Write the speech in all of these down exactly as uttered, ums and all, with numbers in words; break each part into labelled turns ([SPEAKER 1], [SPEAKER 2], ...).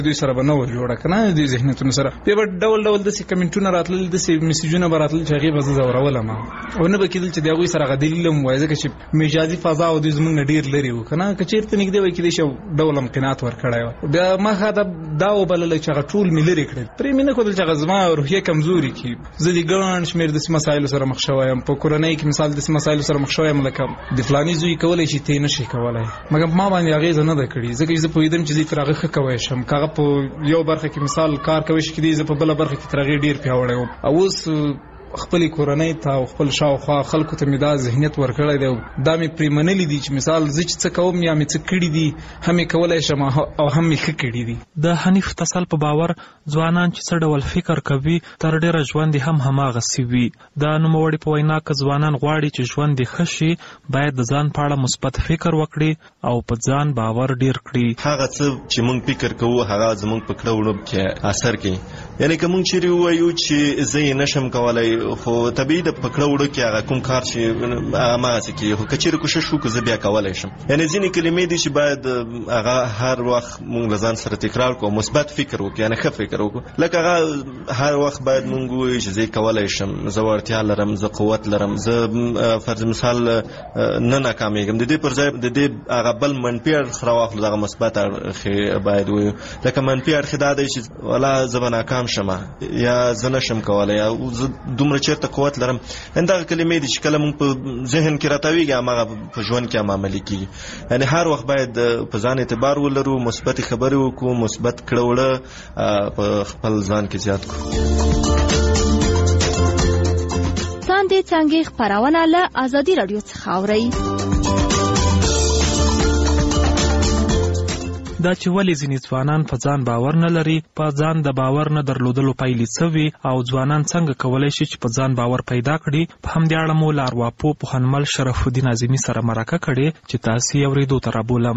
[SPEAKER 1] دوی سره به نه و جوړه که نه دوی ذهنیتونو سره بیا به ډول ډول داسې کمنټونه راتلل داسې میسیجونه به راتلل چې هغې به زه ځورولم او نه به کېدل چې د هغوی سره هغه دلیل هم ووایي ځکه چې مجازي فضا او دوی زموږ نه ډېر لرې وو که نه که چېرته نږدې وای کېدای شي ډول هم قناعت ورکړی وه بیا ما ښه دا وبلله چې هغه ټول مې لرې کړل پرې مې نه ښودل چې هغه زما روحیه کمزوري کړي زه د ګڼ شمېر داسې مسایلو سره مخ شوی یم په کورنۍ کې مثال داسې مسایلو سره مخ شوی یم لکه د فلاني زوی کولی شي ته یې نه شي کولی مګر ما باندې اغېزه نه ده کړې ځکه چې زه پوهېدم چې زه تر هغه ښه کوی شم که هغه په یو برخه کې مثال کار کوی شي کېدای زه په بله برخه کې تر هغې ډېر پیاوړی وم او اوس خپل کورنۍ ته او خپل شاوخوا خلکو ته مې دا ذهنیت ورکړی دی دا مې پرې منلي دي چې مثال زه چې څه کوم یا مې څه کړي دي هم یې کولی شم او هم مې ښه کړي دي.
[SPEAKER 2] د حنیف تسل په باور ځوانان چې څه ډول فکر کوي تر ډېره ژوند هم هماغسې وي. د نوموړي په وینا که ځوانان غواړي چې ژوند یې ښه شي باید د ځان په اړه مثبت فکر وکړي او په ځان باور ډېر کړي.
[SPEAKER 3] هغه څه چې موږ فکر کوو هغه زموږ په کړه وړه کې اثر کوي. یعنې که موږ چیرې ووایو چې زه یې نشم کولی خو طبیعي د په کړه وړه کې هغه کوم کار چې هماغسې کېږي خو که چیرې کوشش وکړو زه بیا کولی شم. یعنې ځینې کلمې دي چې باید هغه هر وخت موږ له ځان سره تکرار کړو مثبت فکر وکړو یعنې ښه فکر وکړو لکه هغه هر وخت باید موږ ووایو چې زه کولی شم زه وړتیا لرم زه قوت لرم زه فرض مثال نه ناکامېږم د دې پر ځای د دې هغه بل منفي اړخ راواخلو دغه مثبت اړخ باید ووایو لکه منفي اړخ دا دی چې ولا زه به ناکام شم یا زه نشم کولی یا زه دومره چېرته قوت لرم دغه کلمې دي چې کله موږ په ذهن کې راتاویږي هماغه په ژوند کې هم عملي کېږي. یعنې هر وخت باید په ځان اعتبار ولرو مثبتې خبرې وکړو مثبت کړه وړه په خپل ځان کې زیات کړو.
[SPEAKER 4] څاندې څانګې خپرونه له ازادي راډیو څخه اورئ.
[SPEAKER 2] دا چې ولې ځینې ځوانان په ځان باور نه لري په ځان د باور نه درلودلو پایلې څه وي او ځوانان څنګه کولی شي چې په ځان باور پیدا کړي په همدې اړه مو له ارواپوه پوهنمل شرف الدین اعظمي سره مرکه کړې چې تاسې یې اورېدو ته رابولم.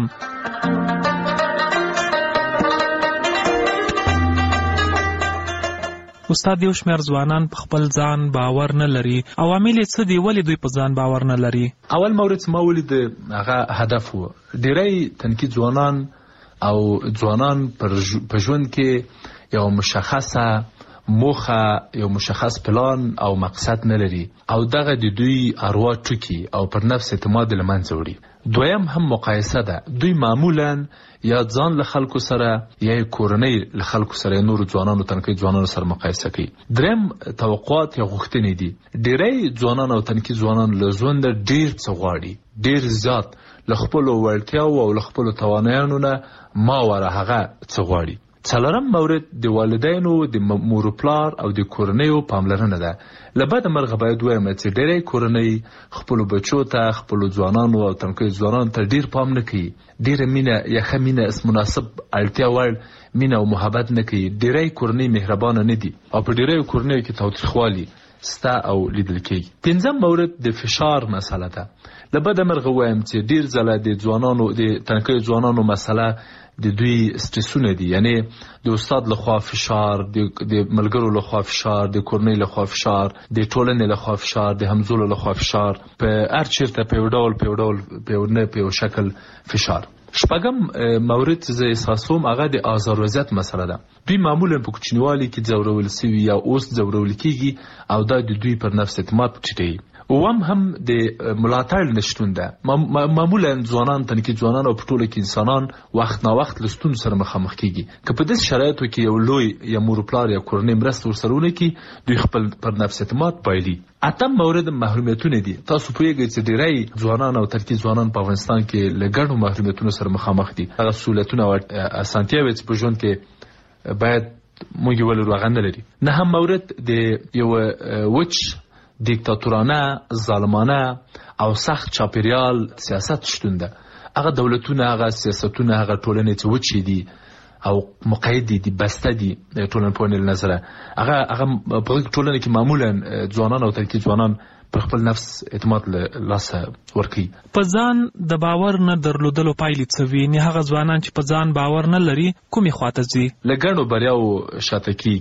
[SPEAKER 2] استاد یو شمېر ځوانان په خپل ځان باور نه لري عوامل یې څه دي ولې دوی په ځان باور نه لري؟
[SPEAKER 5] اول مورد ما ولید هغه هدف و ډېری تنکي ځوانان او ځوانان په ژوند کې یو مشخصه موخه یو مشخص پلان او مقصد نه لري او دغه د دوی اروا ټوکي او پر نفس اعتماد له منځه وړي. دویم هم مقایسه ده دوی معمولا یا ځان له خلکو سره یا کورنۍ له خلکو سره نور ځوانانو تنکي ځوانانو سره مقایسه کوي. دریم توقعات یا غوښتنې دي ډېری ځوانان او تنکي ځوانان له ژوند ډېر څه غواړي ډېر زیات له خپلو وړتیاو او له خپلو توانایانو نه ما وره هغه څه غواړي. څلورم مورد د والدینو د مور پلار او د کورنیو پاملرنه ده. له بده مرغه باید ووایم چې ډېری کورنۍ خپلو بچو ته خپلو ځوانانو او تنکیو ځوانانو ته ډېر پام نه کوي ډېره مینه یا ښه مینه مناسب اړتیا وړ مینه او محبت نه کوي. ډېری کورنۍ مهربانه نه دي او په ډېریو کورنیو کې تاوتریخوالي ستا او لیدل کېږي. پنځم مورد د فشار مسله ده. له بده مرغه ووایم چې ډېر ځله د ځوانانو د تنکیو ځوانانو مسله د دوی سټرسونه دي یعنی د استاد لخوا فشار د ملګرو لخوا فشار د کورنۍ لخوا فشار د ټولنې لخوا فشار د همزولو لخوا فشار په هر چیرته په یو ډول په یو ډول په یو نه په یو شکل فشار. شپږم مورد چې زه احساسوم هغه د آزار وضعیت مسله ده. دوی معمولا په کوچنیوالي کې ځورول سوي یا اوس ځورول کېږي او دا د دوی پر نفس اعتماد ټیټوي. اوم هم د ملاتړ نشتون ده. معمولا ځوانان تنکي ځوانان او په ټوله کې انسانان وخت نا وخت له ستونزو سره مخامخ کېږي. که په داسې شرایطو کې یو لوی یا مور پلار یا کورنۍ مرسته ورسره ونه کړي دوی خپل پر نفس اعتماد بایلي. اتم مورد محرومیتونه دي. تاسو پوهیږئ چې ډېری ځوانان او تنکي ځوانان په افغانستان کې له ګڼو محرومیتونو سره مخامخ دي. هغه سهولتونه او اسانتیاوې چې په ژوند کې باید موږ یې ولرو هغه نه لري. نهم مورد د یو وچ دیکتاتورانه ظالمانه او سخت چاپیریال سیاست شتون ده. هغه دولتونه هغه سیاستونه هغه ټولنې چې وچې دي او مقید دي بسته دي ټولنپوهنې له نظره هغه هغه په ټولنه کې معمولا ځوانان او تنکي ځوانان پر خپل نفس اعتماد له لاسه ورکوي.
[SPEAKER 2] په ځان د باور نه درلودلو پایلې څه وي؟ هغه ځوانان چې په ځان باور نه لري کومې خواته ځي؟
[SPEAKER 5] له ګڼو بریاو شاته کېږي.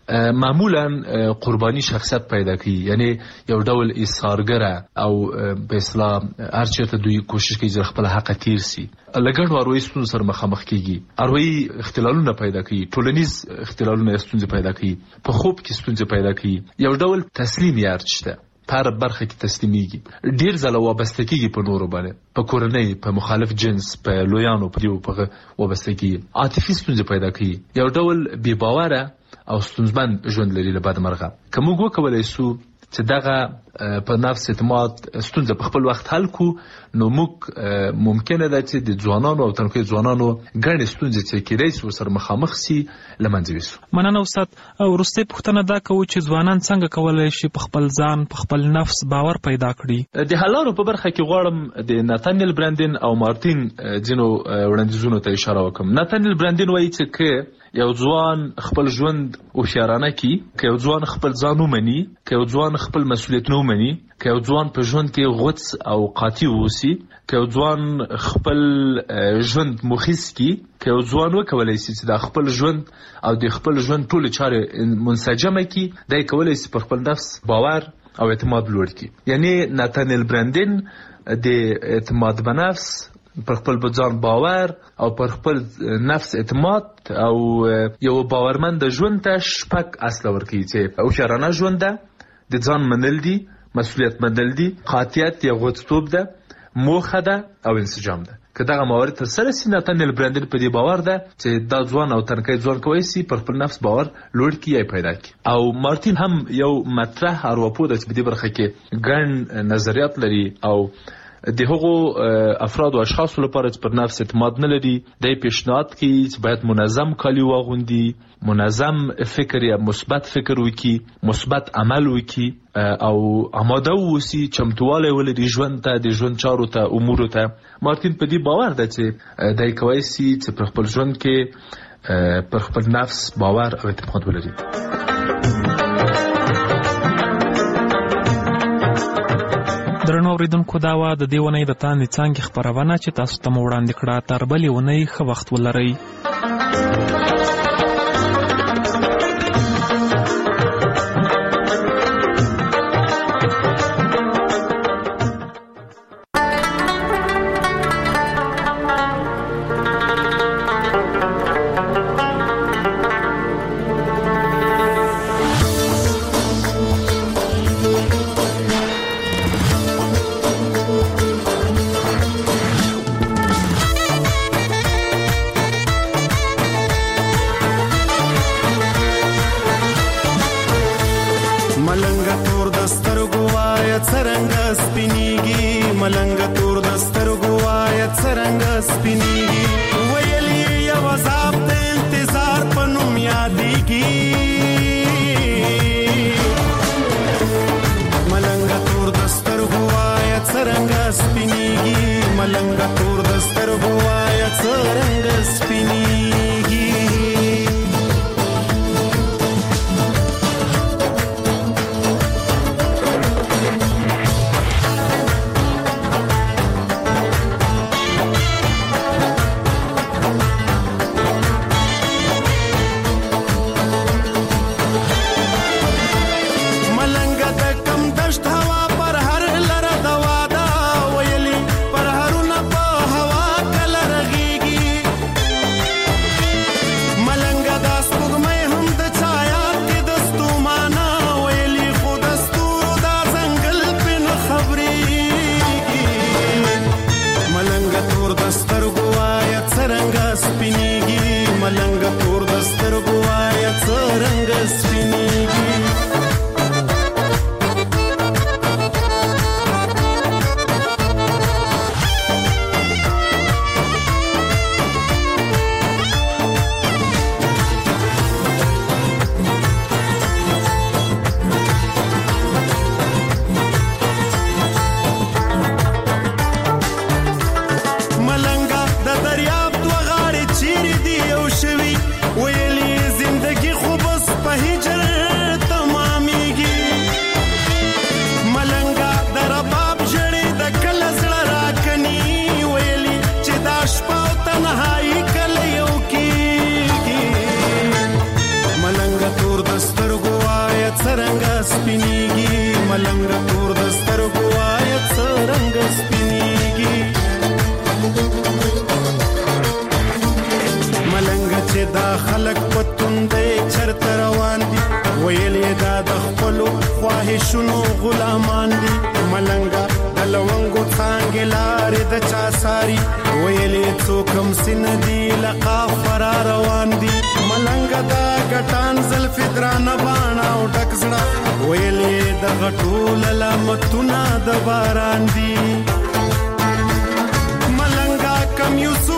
[SPEAKER 5] معمولا قربانی شخصیت پیدا کوي، یعنی یو ډول ایثارګره او په اصطلاح هر چیرته دوی کوشش کوي چې خپل حق تیر سي. لګړ واروي ستون سره مخامخ کیږي، اروي اختلالونه پیدا کوي، ټولنیز اختلالونه ستونزې پیدا کوي، په خوب کې ستونزې پیدا کوي، یو ډول تسلیم یارچته پر برخه کې تسلیمیږي، ډیر ځله وابسته کیږي په نورو باندې، په کورنۍ، په مخالف جنس، په لویانو په دیو په وابسته کیږي، عاطفي ستونزې پیدا کوي، یو ډول بې باوره او ستونزمن ژوند لري له بد مرغه. که موږ وکولی سو چې دغه په نفس اعتماد ستونزه په خپل وخت حل کو، نو موږ ممکنه ده چې د ځوانانو او تنکي ځوانانو ګڼې ستونزې چې کېدای سي ورسره مخامخ سي له منځه یوسو.
[SPEAKER 2] مننه استاد. وروستۍ پوښتنه دا کوو چې ځوانان څنګه کولی شي په خپل ځان په خپل نفس باور پیدا کړي؟
[SPEAKER 5] د حل لارو په برخه کې غواړم د ناتانیل برانډین او مارتین ځینو وړاندیزونو ته اشاره وکړم. ناتانیل برانډین وایي چې که یو ځوان خپل ژوند هوښیارانه کړي، که یو ځوان خپل ځان ومني، که یو ځوان خپل مسؤلیتونه ومني، که یو ځوان په ژوند کې غوڅ او قاطع واوسي، که یو ځوان خپل ژوند مخیس کړي، که یو ځوان وکولی سي چې د خپل ژوند او د خپل ژوند ټولې چارې منسجمه کړي، دی کولی سي پر خپل نفس باور او اعتماد لوړ کړي. یعنی ناتانیل برانډین د اعتماد په نفس، پر خپل ځان باور او پر خپل نفس اعتماد او یو باورمند ژوند ته شپږ اصله ورکوي چې هوښیارانه ژوند ده، د ځان منل دي، مسؤلیت منل دي، قاطعیت یا غوڅتوب ده، موخه ده او انسجام ده. که دغه موارد ترسره سي، ناتانیل برانډین په دې باور ده چې دا ځوان او تنکی ځوان کولی سي پر خپل نفس باور لوړ کړي یا پیدا کړي. او مارتین هم یو مطرح ارواپوه ده چې په دې برخه کې ګڼ نظریات لري او د هغو افراد او اشخاصو لپاره چې پر نفس اعتماد نه لري، دی پیشنهاد کوي چې باید منظم کالي واغوندي، منظم فکر یا مثبت فکر وکړي، مثبت عمل وکړي او آماده واوسي، چمتوالی ولري ژوند ته، د ژوند چارو ته، امورو ته. مارتین په دې باور ده چې دی کولی سي چې پر خپل ژوند کې پر خپل نفس باور او اعتماد ولري.
[SPEAKER 2] درنو اوریدونکو، دا وه د دې اونۍ د تاندې څانګې خپرونه چې تاسو ته مو وړاندې کړه. تر بلې اونۍ ښه وخت ولرئ.
[SPEAKER 6] توندې چرته روان دي ویل یې دا د خپلو خواهشونو غلامان دي ملنګه د لونګو څانګې لارې د چا ساري ویل یې څوک هم سین دي لقا فرار روان دي ملنګه دا ګټان زلفې درانه باڼه او ډک زړه ویل یې دغه ټول لامتونه د باران دي ملنګه کم یوسف